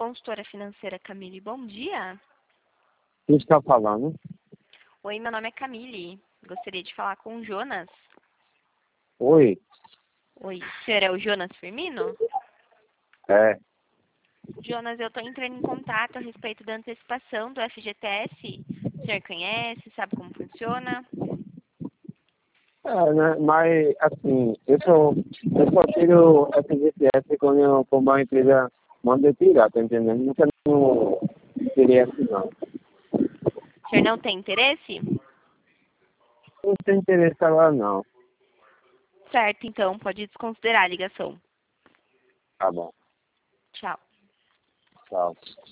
consultora financeira Camille, bom dia. Quem está falando? Oi, meu nome é Camille. Gostaria de falar com o Jonas. Oi, Oi, o senhor é o Jonas Firmino? é. Jonas, eu estou entrando em contato a respeito da antecipação do FGTS. O senhor conhece, sabe como funciona? Né, mas, assim, eu só tiro FGTS quando eu for uma empresa manda eu tirar, tá entendendo? Nunca não tirei assim, não. O senhor não tem interesse? Não tem interesse agora, não. Certo, então pode desconsiderar a ligação. Tá bom, Tchau. tchau.